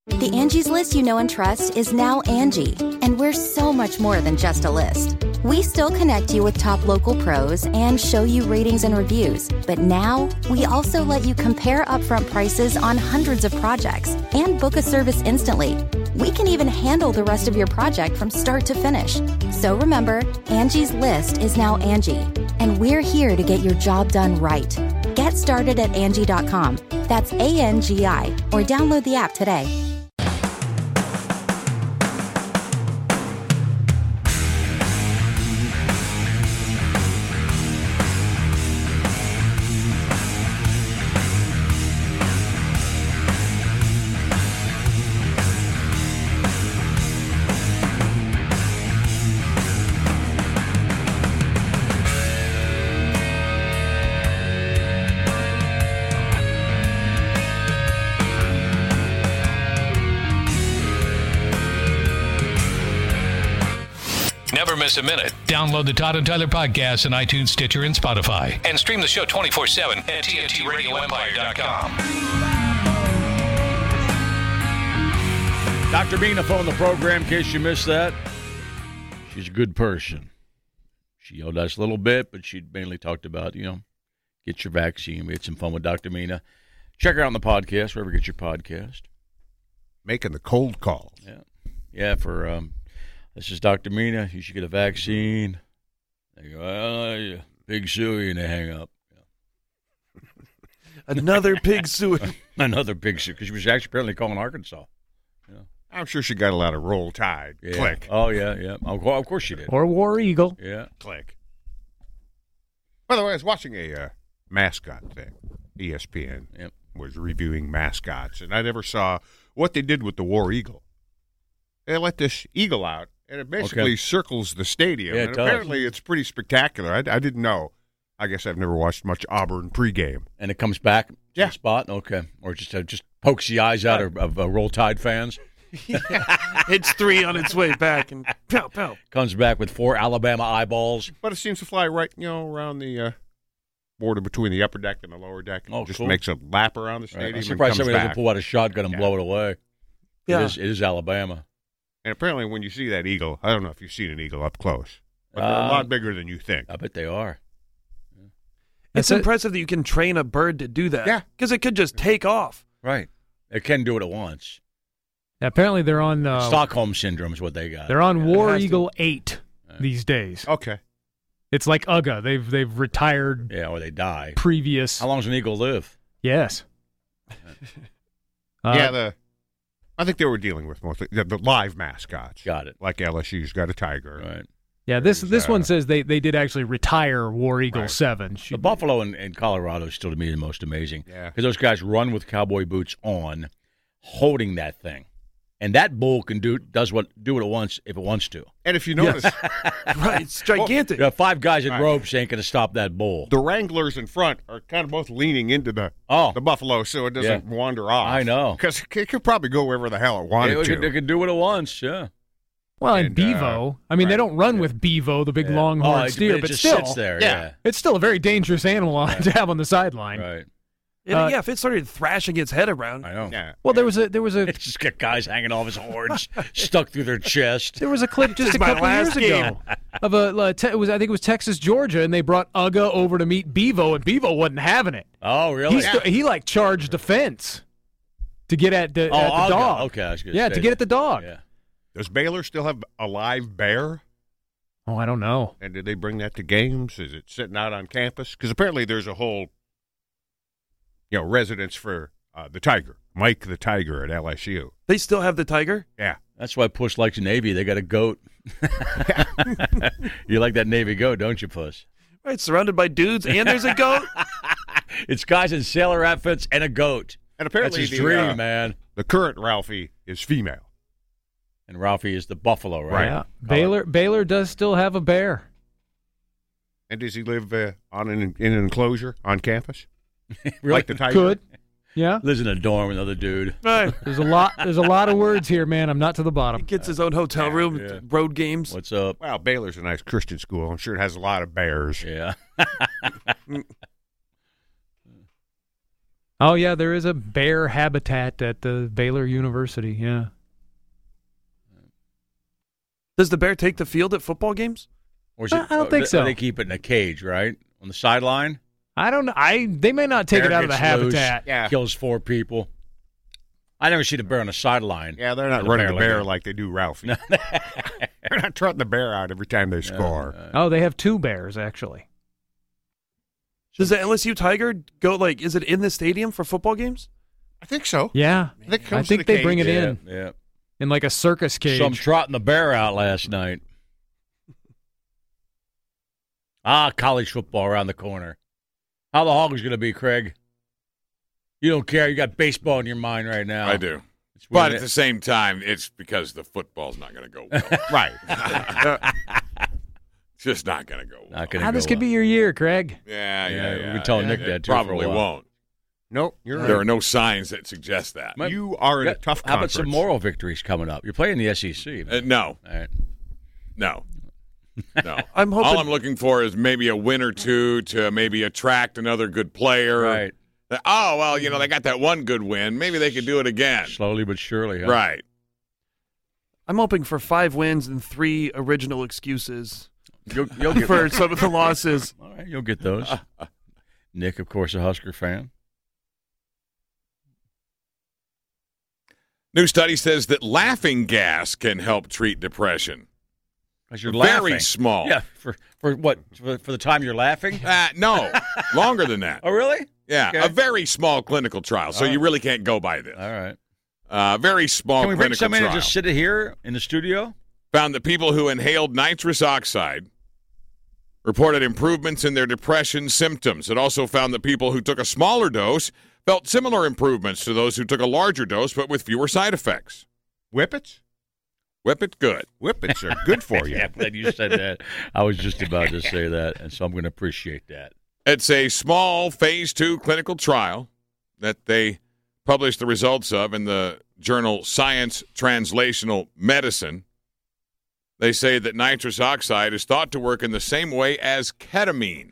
The Angie's List you know and trust is now Angie, and we're so much more than just a list. We still connect you with top local pros and show you ratings and reviews, but now we also let you compare upfront prices on hundreds of projects and book a service instantly. We can even handle the rest of your project from start to finish. So remember, Angie's List is now Angie, and we're here to get your job done right. Get started at Angie.com. That's ANGI, or download the app today. Never miss a minute. Download the Todd and Tyler podcast on iTunes, Stitcher, and Spotify. And stream the show 24/7 at TNTRadioEmpire.com. Dr. Mina phoned the program in case you missed that. She's a good person. She yelled at us a little bit, but she mainly talked about, get your vaccine. We had some fun with Dr. Mina. Check her out on the podcast, wherever you get your podcast. Making the cold call. Yeah, for... This is Dr. Mina. You should get a vaccine. They go, Pig suey, and they hang up. Another pig suey. Another pig suey, because she was actually apparently calling Arkansas. I'm sure she got a lot of Roll Tide. Yeah. Click. Oh, yeah. Of course she did. Or War Eagle. Yeah. Click. By the way, I was watching a mascot thing. ESPN was reviewing mascots, and I never saw what they did with the War Eagle. They let this eagle out, and it basically circles the stadium. Yeah, and apparently it's pretty spectacular. I didn't know. I guess I've never watched much Auburn pregame. And it comes back to the spot? Okay. Or just pokes the eyes out of Roll Tide fans? It's 3 on its way back, and pow, pow. Comes back with 4 Alabama eyeballs. But it seems to fly right, around the border between the upper deck and the lower deck. And just makes a lap around the stadium. I'm surprised somebody doesn't pull out a shotgun and blow it away. Yeah. It is Alabama. And apparently when you see that eagle, I don't know if you've seen an eagle up close, but they're a lot bigger than you think. I bet they are. Yeah. It's impressive that you can train a bird to do that. Yeah. Because it could just take off. Right. It can do it at once. Apparently they're on... Stockholm Syndrome is what they got. They're on War Eagle 8 these days. Okay. It's like UGA. They've retired... Yeah, or they die. Previous... How long does an eagle live? Yes. I think they were dealing with mostly the live mascots. Got it. Like LSU's got a tiger. Right. Yeah, this one says they did actually retire War Eagle 7. The buffalo in Colorado is still, to me, the most amazing. Yeah. Because those guys run with cowboy boots on, holding that thing. And that bull can do it once if it wants to. And if you notice... Right, it's gigantic. 5 guys in ropes ain't going to stop that bull. The wranglers in front are kind of both leaning into the buffalo so it doesn't wander off. I know. Because it could probably go wherever the hell it wanted to. It could do it at once, yeah. Well, and Bevo, they don't run with Bevo, the big longhorn steer, but just still, sits there. Yeah. It's still a very dangerous animal to have on the sideline. Right. If it started thrashing its head around. I know. Yeah. Well, there was a It's just got guys hanging off his horns, stuck through their chest. There was a clip just a couple years ago of I think it was Texas, Georgia, and they brought UGA over to meet Bevo, and Bevo wasn't having it. Oh, really? He charged the fence to get at the dog. Okay, I was going to get at the dog. Yeah. Does Baylor still have a live bear? Oh, I don't know. And did they bring that to games? Is it sitting out on campus? Because apparently there's a whole residence for the Tiger, Mike the Tiger at LSU. They still have the Tiger? Yeah. That's why Puss likes Navy. They got a goat. You like that Navy goat, don't you, Puss? Right, surrounded by dudes, and there's a goat? It's guys in sailor outfits and a goat. And apparently that's his dream, man. The current Ralphie is female. And Ralphie is the buffalo, right? Yeah. Baylor does still have a bear. And does he live in an enclosure on campus? Really? Like the Tiger? Could. Yeah. Lives in a dorm with another dude. Right. There's a lot of words here, man. I'm not to the bottom. He gets his own hotel room, road games. What's up? Well, Baylor's a nice Christian school. I'm sure it has a lot of bears. Yeah. Oh, yeah, there is a bear habitat at the Baylor University, yeah. Does the bear take the field at football games? Or is it, I don't think so. They keep it in a cage, right? On the sideline? I don't know. They may not take Bear it out of the gets habitat. loose, kills 4 people. I never seen a bear on the sideline. Yeah, they're not running the bear like they do Ralphie. They're not trotting the bear out every time they score. Oh, they have 2 bears, actually. Does the LSU Tiger go, is it in the stadium for football games? I think so. Yeah. I think they bring it in. Yeah. In like a circus cage. So I'm trotting the bear out last night. College football around the corner. How the Hogs going to be, Craig? You don't care. You got baseball in your mind right now. I do. But at the same time, it's because the football's not going to go well. Right. It's just not going to go well. This could be your year, Craig. Yeah. We've been telling Nick that, too, probably for a while. won't. Nope, you're right. There are no signs that suggest that. You are in a tough conference. How about some moral victories coming up? You're playing the SEC. No. All right. No. I'm hoping. All I'm looking for is maybe a win or two to maybe attract another good player. Right. Oh, well, they got that one good win. Maybe they could do it again. Slowly but surely. Huh? Right. I'm hoping for 5 wins and 3 original excuses You'll get for some of the losses. All right, you'll get those. Nick, of course, a Husker fan. New study says that laughing gas can help treat depression. Because you're Very laughing. small. Yeah, for what? For the time you're laughing? No, longer than that. Oh, really? Yeah, Okay. a very small clinical trial, so you really can't go by this. All right. Very small Can we bring clinical somebody trial. and just sit here in the studio? Found that people who inhaled nitrous oxide reported improvements in their depression symptoms. It also found that people who took a smaller dose felt similar improvements to those who took a larger dose, but with fewer side effects. Whippets? Whip it good. Whippets are good for you. Yeah, glad you said that. I was just about to say that, and so I'm going to appreciate that. It's a small phase 2 clinical trial that they published the results of in the journal Science Translational Medicine. They say that nitrous oxide is thought to work in the same way as ketamine.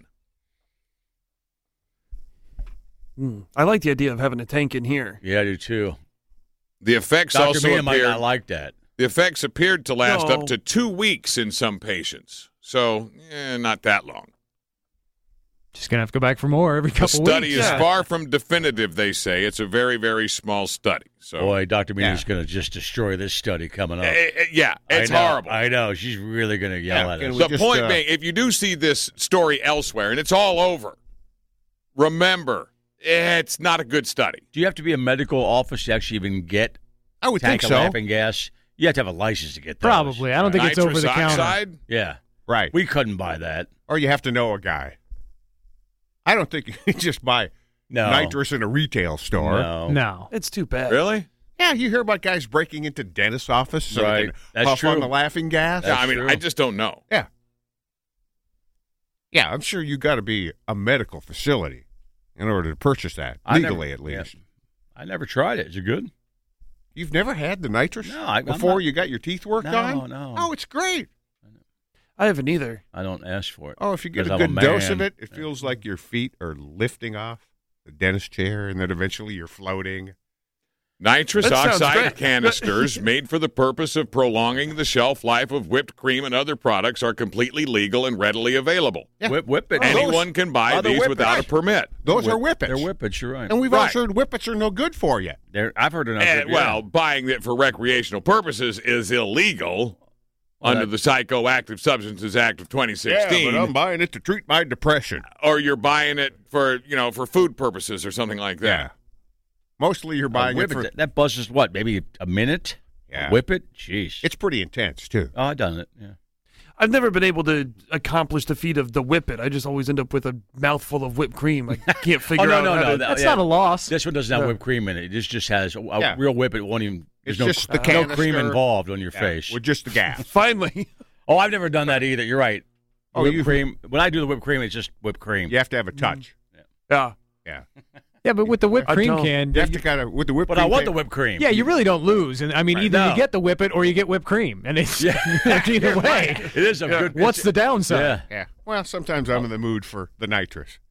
I like the idea of having a tank in here. Yeah, I do too. The effects Dr. also Mia might appeared. not like that. The effects appeared to last No. up to 2 weeks in some patients, so not that long. Just going to have to go back for more every The couple weeks. study is far from definitive, they say. It's a very, very small study. So, Boy, Dr. Mina's going to just destroy this study coming up. yeah, it's I know, horrible. I know. She's really going to yell at us. The point being, if you do see this story elsewhere, and it's all over, remember, it's not a good study. Do you have to be a medical office to actually even get I would tank think of so. laughing gas? You have to have a license to get those. Probably. I don't think it's over Nitrous the counter. oxide? Yeah. Right. We couldn't buy that. Or you have to know a guy. I don't think you can just buy No. nitrous in a retail store. No. It's too bad. Really? Yeah, you hear about guys breaking into dentist's office so they Right. can That's puff on true. the laughing gas. Yeah, I mean, true. I just don't know. Yeah. Yeah, I'm sure you got to be a medical facility in order to purchase that, legally at least. Yeah. I never tried it. Is it good? You've never had the nitrous No, I'm before not- you got your teeth worked No, on? no. Oh, it's great. I haven't either. I don't ask for it. Oh, if you get 'Cause a I'm good dose man. of it, it feels like your feet are lifting off the dentist chair, and then eventually you're floating. Nitrous That sounds oxide great. canisters made for the purpose of prolonging the shelf life of whipped cream and other products are completely legal and readily available. Yeah. Whip it. Anyone can buy they're these whippets. without a permit. Those are whippets. They're whippets, you're right. And we've all Right. heard whippets are no good for you. I've heard enough. Well, buying it for recreational purposes is illegal under the Psychoactive Substances Act of 2016. Yeah, but I'm buying it to treat my depression. Or you're buying it for food purposes or something like that. Yeah. Mostly you're buying it for... that buzzes what? Maybe a minute? Yeah. Whip it? Jeez. It's pretty intense, too. Oh, I've done it. Yeah. I've never been able to accomplish the feat of the whip it. I just always end up with a mouthful of whipped cream. I can't figure out how to... That's not a loss. This one doesn't have whipped cream in it. This just has a real whip. It won't even. It's There's just no, the no cream canister. involved on your face. With just the gas. Finally. Oh, I've never done that either. You're right. Oh, Whipped cream. When I do the whipped cream, it's just whipped cream. You have to have a touch. Yeah. Yeah. Yeah, but with the whipped I cream don't. can, You have to kind of... With the whipped But cream I want can- the whipped cream. yeah, you really don't lose. And I mean, Right. either No. you get the whip it or you get whipped cream, and it's either way. It is a good. What's the downside? Yeah. Yeah. Well, sometimes I'm in the mood for the nitrous.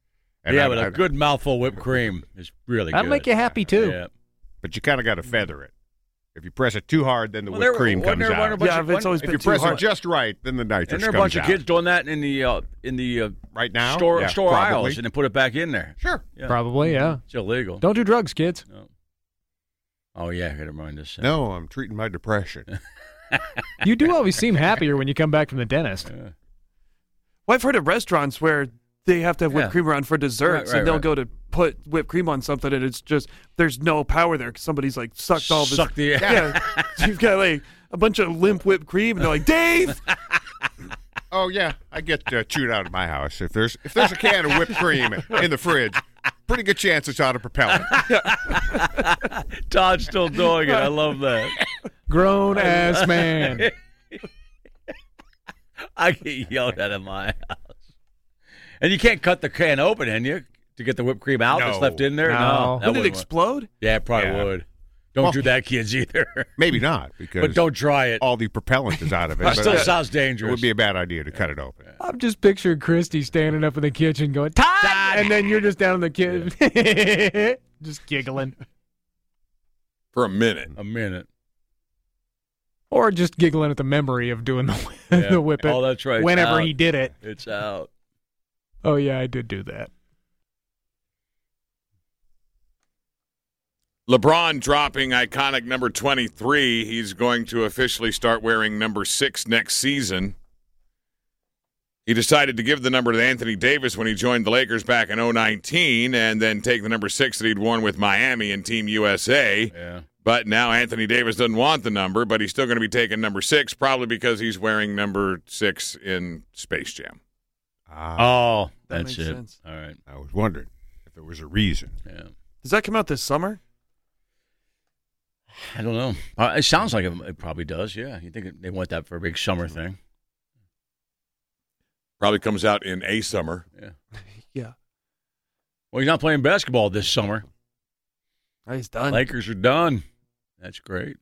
And but a good mouthful of whipped cream is really good. That'll make you happy, too. Yeah. But you kind of got to feather it. If you press it too hard, then the whipped cream comes out. If you press it just right, then the nitrous comes out. And there are a bunch of kids doing that in the right now store aisles, and then put it back in there. Sure, yeah. Probably, yeah. It's illegal. Don't do drugs, kids. No. Oh yeah, I got to remind us. No, I'm treating my depression. You do always seem happier when you come back from the dentist. Yeah. Well, I've heard of restaurants where they have to have whipped cream around for desserts, and they'll go to put whipped cream on something, and it's just there's no power there because somebody's like sucked all this. Yeah, so you've got like a bunch of limp whipped cream, and they're like, Dave. Oh yeah, I get chewed out of my house. If there's a can of whipped cream in the fridge, pretty good chance it's out of propellant. Todd's still doing it. I love that. Grown ass man. I get yelled at in my house. And you can't cut the can open, can you, to get the whipped cream out that's left in there? No. Would it explode? Yeah, it probably would. Don't do that, kids, either. Maybe not, because but don't try it. All the propellant is out of it. It still sounds dangerous. It would be a bad idea to cut it open. I'm just picturing Christy standing up in the kitchen going, Todd! And then you're just down in the kitchen, just giggling. For a minute. Or just giggling at the memory of doing the whip it. Oh, that's right. Whenever he did it. It's out. Oh, yeah, I did do that. LeBron dropping iconic number 23. He's going to officially start wearing number 6 next season. He decided to give the number to Anthony Davis when he joined the Lakers back in 2019 and then take the number 6 that he'd worn with Miami and Team USA. Yeah. But now Anthony Davis doesn't want the number, but he's still going to be taking number 6, probably because he's wearing number 6 in Space Jam. Oh, That that's makes it. sense. All right. I was wondering if there was a reason. Yeah. Does that come out this summer? I don't know. It sounds like it probably does, yeah. You think they want that for a big summer thing? Probably comes out in a summer. Yeah. Yeah. Well, he's not playing basketball this summer. He's done. Lakers are done. That's great.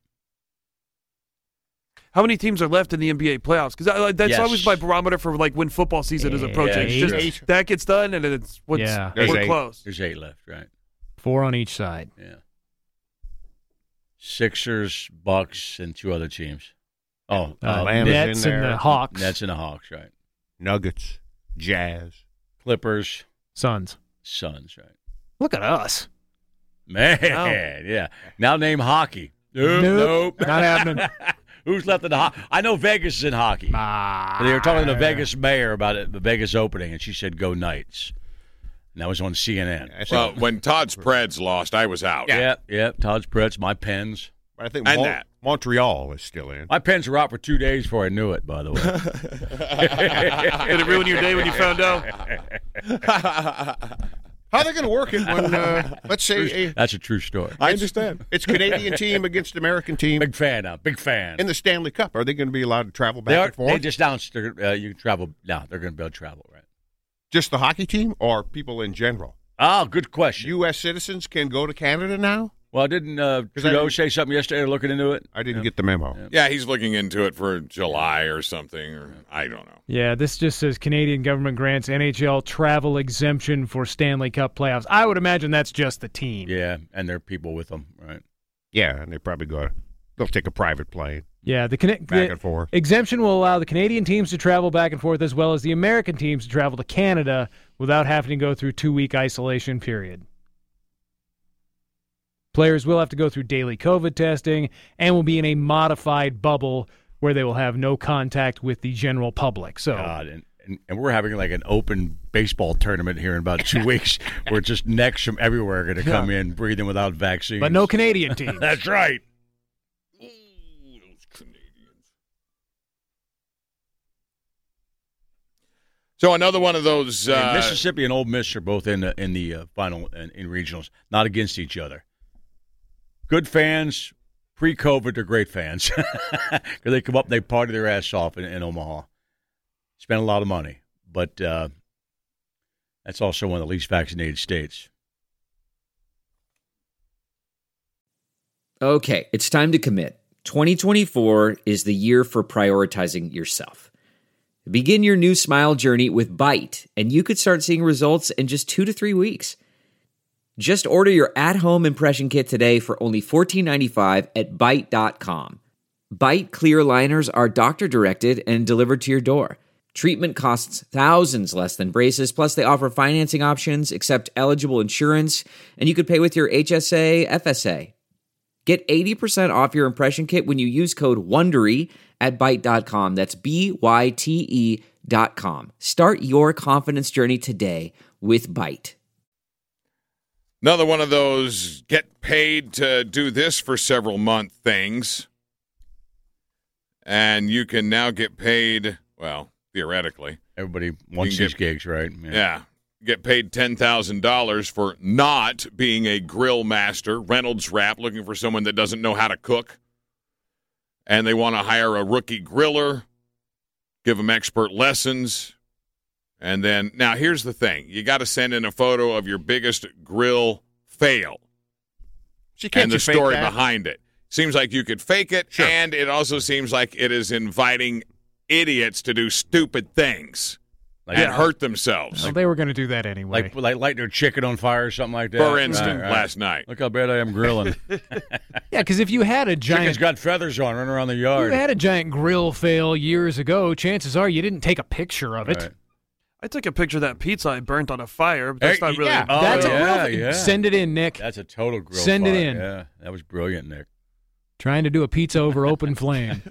How many teams are left in the NBA playoffs? Because that's always my barometer for like when football season is approaching. Just that gets done, and it's we're close. There's 8 left, right? 4 on each side. Yeah. Sixers, Bucks, and 2 other teams. Oh, Nets and the Hawks. Nets and the Hawks, right? Nuggets, Jazz, Clippers, Suns, right? Look at us, man. Yeah. Now name hockey. Nope. Not happening. Who's left in the hockey? I know Vegas is in hockey. They were talking to the Vegas mayor about it, the Vegas opening, and she said, "Go Knights." And that was on CNN. Well, when Todd's Preds lost, I was out. Yeah. Todd's Preds, my Pens. But I think Montreal is still in. My Pens were out for 2 days before I knew it, by the way. Did it ruin your day when you found out? How are they going to work it when, let's say... That's a true story. I understand. It's Canadian team against American team. Big fan now. Big fan. In the Stanley Cup, are they going to be allowed to travel back and forth? They just announced you can travel. Now they're going to be able to travel, right? Just the hockey team or people in general? Oh, good question. U.S. citizens can go to Canada now? Well, didn't Trudeau say something yesterday? They're looking into it. I didn't get the memo. Yeah, he's looking into it for July or something, or I don't know. Yeah, this just says Canadian government grants NHL travel exemption for Stanley Cup playoffs. I would imagine that's just the team. Yeah, and there are people with them, right? Yeah, and they probably they'll take a private plane. Yeah, back and forth. Exemption will allow the Canadian teams to travel back and forth as well as the American teams to travel to Canada without having to go through a 2-week isolation period. Players will have to go through daily COVID testing and will be in a modified bubble where they will have no contact with the general public. So, God, and we're having like an open baseball tournament here in about 2 weeks where just necks from everywhere are going to come in breathing without vaccines. But no Canadian teams. That's right. Those Canadians. So another one of those Mississippi and Ole Miss are both in the final and in regionals, not against each other. Good fans, pre-COVID, they're great fans because they come up and they party their ass off in Omaha. Spend a lot of money, but that's also one of the least vaccinated states. Okay, it's time to commit. 2024 is the year for prioritizing yourself. Begin your new smile journey with Byte, and you could start seeing results in just 2 to 3 weeks. Just order your at-home impression kit today for only $14.95 at Byte.com. Byte clear liners are doctor-directed and delivered to your door. Treatment costs thousands less than braces, plus they offer financing options, accept eligible insurance, and you could pay with your HSA, FSA. Get 80% off your impression kit when you use code WONDERY at Byte.com. That's BYTE.com. Start your confidence journey today with Byte. Another one of those get paid to do this for several month things. And you can now get paid, well, theoretically. Everybody wants these gigs, right? Yeah. Get paid $10,000 for not being a grill master. Reynolds Wrap looking for someone that doesn't know how to cook. And they want to hire a rookie griller, give them expert lessons. And then, now here's the thing. You got to send in a photo of your biggest grill fail. And the story behind it. Seems like you could fake it, sure. And it also seems like it is inviting idiots to do stupid things and hurt themselves. Well, they were going to do that anyway. Like lighting their chicken on fire or something like that. For instance, last night. Look how bad I am grilling. Yeah, because if you had a giant... Chicken's got feathers on, running around the yard. If you had a giant grill fail years ago, chances are you didn't take a picture of it. Right. I took a picture of that pizza I burnt on a fire, but that's not really... Yeah. That's a grill. Yeah. Send it in, Nick. That's a total grill Send fire. it in. Yeah, that was brilliant, Nick. Trying to do a pizza over open flame.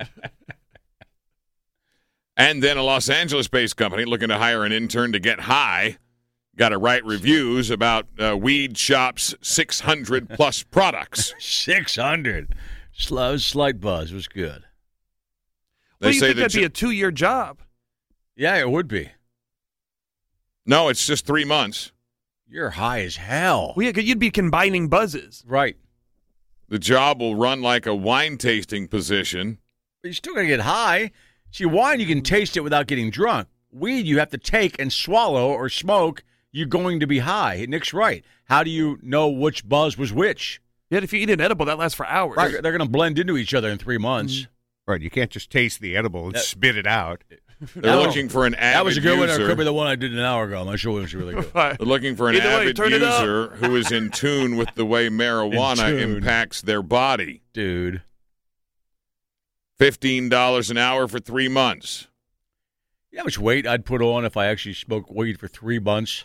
And then a Los Angeles-based company looking to hire an intern to get high. Got to write reviews about Weed Shop's 600-plus products. 600. Slight buzz was good. Well, you think that'd be a 2-year job? Yeah, it would be. No, it's just 3 months. You're high as hell. Well, yeah, you'd be combining buzzes. Right. The job will run like a wine tasting position. But you're still going to get high. See, wine, you can taste it without getting drunk. Weed, you have to take and swallow or smoke. You're going to be high. Nick's right. How do you know which buzz was which? Yeah, if you eat an edible, that lasts for hours. Right, they're going to blend into each other in 3 months. Right, you can't just taste the edible and spit it out. They're looking for an avid That was a good user. one. Or could be the one I did an hour ago. I'm not sure it was really good. They're looking for an avid user who is in tune with the way marijuana impacts their body. Dude. $15 an hour for 3 months. You know how much weight I'd put on if I actually smoked weed for 3 months?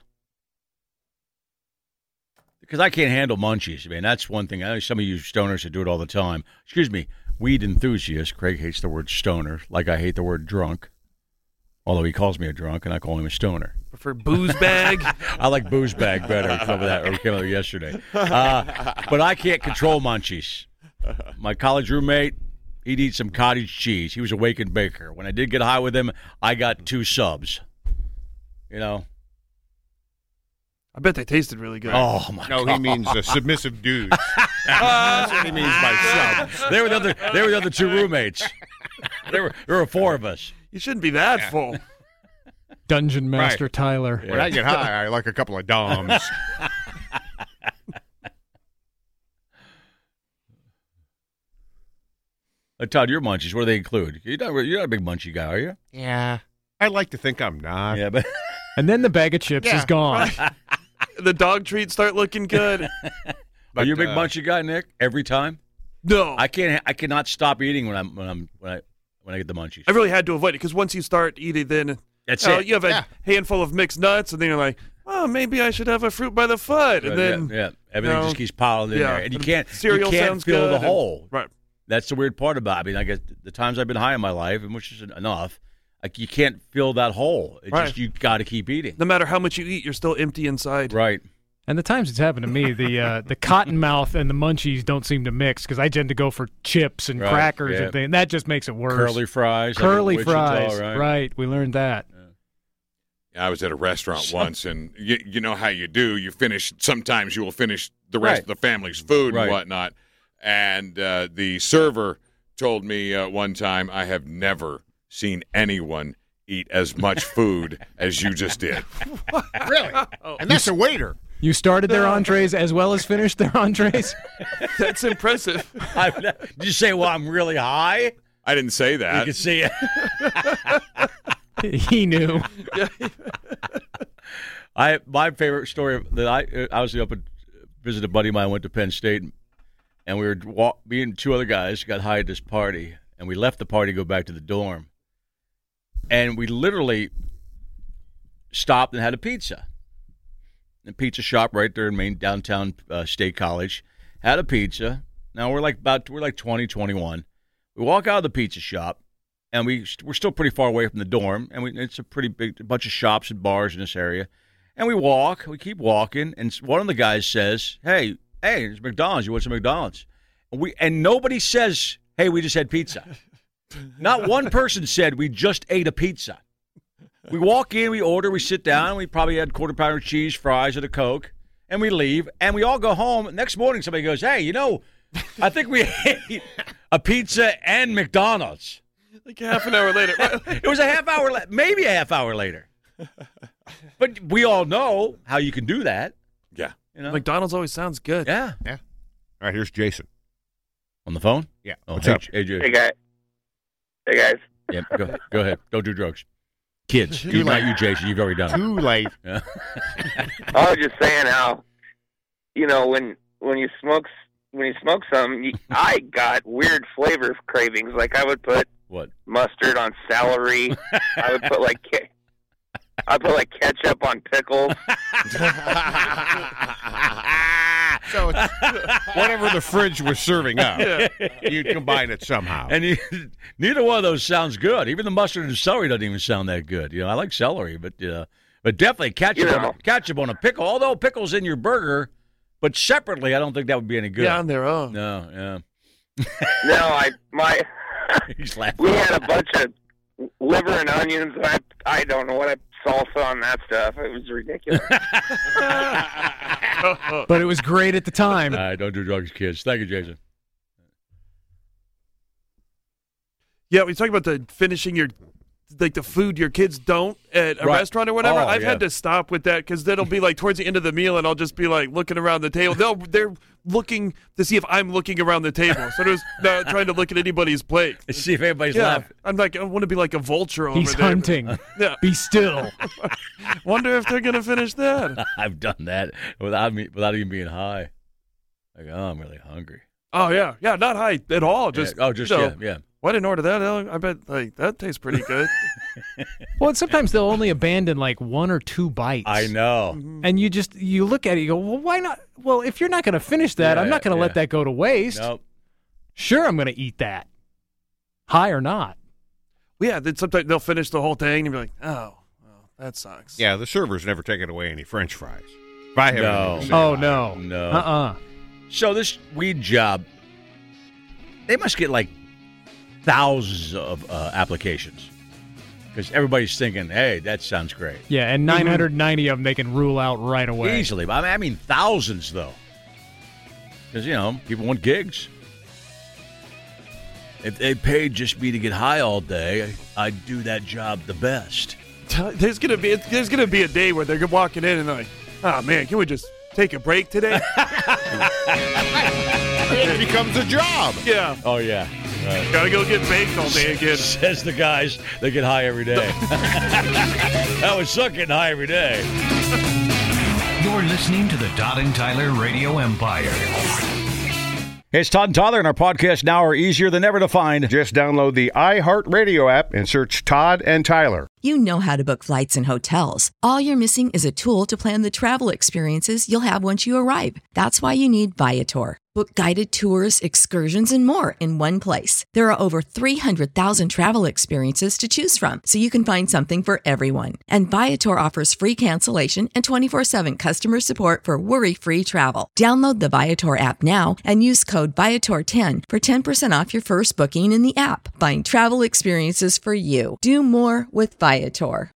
Because I can't handle munchies. I mean, that's one thing. I know some of you stoners that do it all the time. Excuse me, weed enthusiasts. Craig hates the word stoner, like I hate the word drunk. Although he calls me a drunk, and I call him a stoner. Prefer booze bag? I like booze bag better. We came over yesterday. But I can't control munchies. My college roommate, he'd eat some cottage cheese. He was a Waken baker. When I did get high with him, I got 2 subs. You know? I bet they tasted really good. Oh, my God. No, he means submissive dudes. That's what he means by subs. They were the other 2 roommates. There were 4 of us. You shouldn't be that full. Dungeon Master Tyler. When I get high, I like a couple of Doms. Todd, your munchies, what do they include? You're not a big munchie guy, are you? Yeah. I like to think I'm not. Yeah, but and then the bag of chips is gone. Right. The dog treats start looking good. Are you a big munchie guy, Nick? Every time? No. I cannot stop eating when I get the munchies. I really had to avoid it because once you start eating, then that's it. You have a handful of mixed nuts, and then you're like, oh, maybe I should have a fruit by the foot, and then everything just keeps piling in there, and you can't fill good the hole. Right. That's the weird part about it. I mean, I guess the times I've been high in my life, and which is enough, like you can't fill that hole. It's just you got to keep eating. No matter how much you eat, you're still empty inside. Right. And the times it's happened to me, the Cottonmouth and the Munchies don't seem to mix because I tend to go for chips and crackers and things. That just makes it worse. Curly fries. Curly fries. Right. We learned that. I was at a restaurant once, and you know how you do. You finish. Sometimes you will finish the rest of the family's food and whatnot. And the server told me one time, I have never seen anyone eat as much food as you just did. Really? And that's a waiter. You started their entrees as well as finished their entrees? That's impressive. Did you say, well, I'm really high? I didn't say that. You can see it. He knew. My favorite story that I was up and visited a buddy of mine, went to Penn State, and we were me and two other guys got high at this party, and we left the party to go back to the dorm, and we literally stopped and had a pizza. A pizza shop right there in main downtown State College. Had a pizza. Now we're like 20, 21. We walk out of the pizza shop, and we're still pretty far away from the dorm, and it's a pretty big bunch of shops and bars in this area. And we keep walking, and one of the guys says, "Hey, it's McDonald's. You want some McDonald's?" And nobody says, "Hey, we just had pizza." Not one person said we just ate a pizza. We walk in, we order, we sit down, we probably had quarter pounder cheese, fries, and a Coke, and we leave, and we all go home. Next morning, somebody goes, "Hey, I think we ate a pizza and McDonald's." Like half an hour later. It was a half hour, maybe a half hour later. But we all know how you can do that. Yeah. McDonald's always sounds good. Yeah. All right, here's Jason. On the phone? Yeah. Oh, What's up? Hey, Jason. Hey, guys. Yeah, go ahead. Don't do drugs. Kids. Not you, Jason. You've already done it. Too late. Yeah. I was just saying how, when you smoke some, I got weird flavor cravings. Like I would put mustard on celery. I would put ketchup on pickles. So it's whatever the fridge was serving up, you'd combine it somehow. And neither one of those sounds good. Even the mustard and celery doesn't even sound that good. I like celery, but definitely ketchup on a pickle. Although pickle's in your burger, but separately, I don't think that would be any good. Yeah, on their own. No, yeah. No, He's laughing. We had a bunch of liver and onions. And I don't know what salsa on that stuff. It was ridiculous. But it was great at the time. Don't do drugs, kids. Thank you, Jason. Yeah, we talk about finishing the food your kids don't at a restaurant or whatever. I've had to stop with that because that'll be like towards the end of the meal, and I'll just be like looking around the table. They're looking to see if I'm looking around the table, so there's not trying to look at anybody's plate. See if anybody's laughing. I'm like, I want to be like a vulture over there. He's hunting. Yeah. Be still. Wonder if they're gonna finish that. I've done that without even being high. Like, I'm really hungry. Oh yeah, not high at all. Just yeah. Well, I didn't order that. I bet that tastes pretty good. Well, and sometimes they'll only abandon like one or two bites. I know. Mm-hmm. And you look at it, you go, well, why not? Well, if you're not going to finish that, I'm not going to let that go to waste. Nope. Sure, I'm going to eat that, high or not. Yeah, then sometimes they'll finish the whole thing and be like, oh, well, that sucks. Yeah, the server's never taken away any French fries. If I haven't No. So this weed job, they must get like thousands of applications because everybody's thinking, hey, that sounds great. Yeah, and 990 of them they can rule out right away. Easily. I mean thousands, though. Because, people want gigs. If they paid just me to get high all day, I'd do that job the best. There's gonna be a day where they're walking in and they're like, oh, man, can we just take a break today? It becomes a job. Yeah. Oh, yeah. Right. Gotta go get baked all day again. Says the guys that get high every day. That would suck getting high every day. You're listening to the Todd and Tyler Radio Empire. Hey, it's Todd and Tyler, and our podcasts now are easier than ever to find. Just download the iHeartRadio app and search Todd and Tyler. You know how to book flights and hotels. All you're missing is a tool to plan the travel experiences you'll have once you arrive. That's why you need Viator. Book guided tours, excursions, and more in one place. There are over 300,000 travel experiences to choose from, so you can find something for everyone. And Viator offers free cancellation and 24/7 customer support for worry-free travel. Download the Viator app now and use code Viator10 for 10% off your first booking in the app. Find travel experiences for you. Do more with Viator.